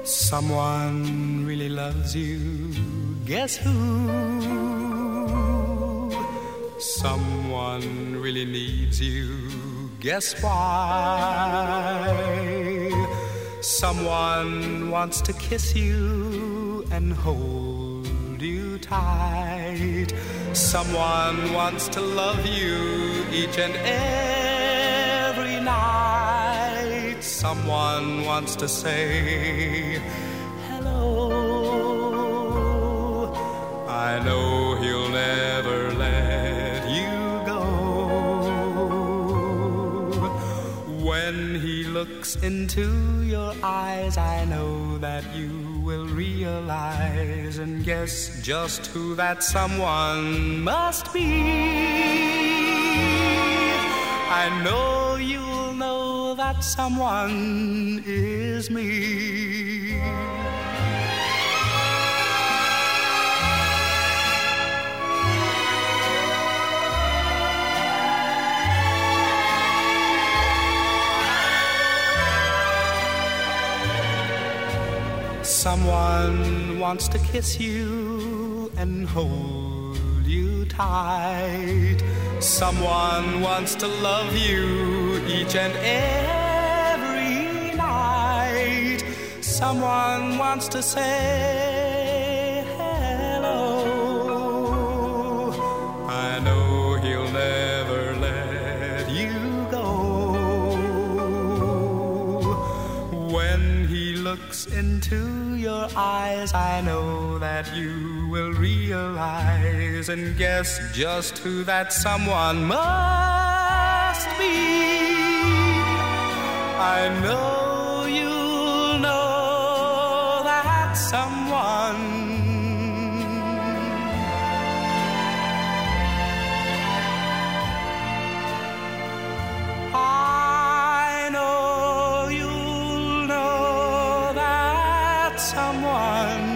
Someone really loves you, guess who? Someone really needs you, guess why? Someone wants to kiss you and hold you tight. Someone wants to love you each and every night. Someone wants to say hello. I know he'll never let you go. When he looks into your eyes, I know that you will realize and guess just who that someone must be. I know you'll know that someone is me. Someone wants to kiss you and hold you tight. Someone wants to love you each and every night. Someone wants to say hello. I know he'll never let you go. When he looks into your eyes, I know that you will realize and guess just who that someone must be. I know you'll know that someone. I know you'll know that someone.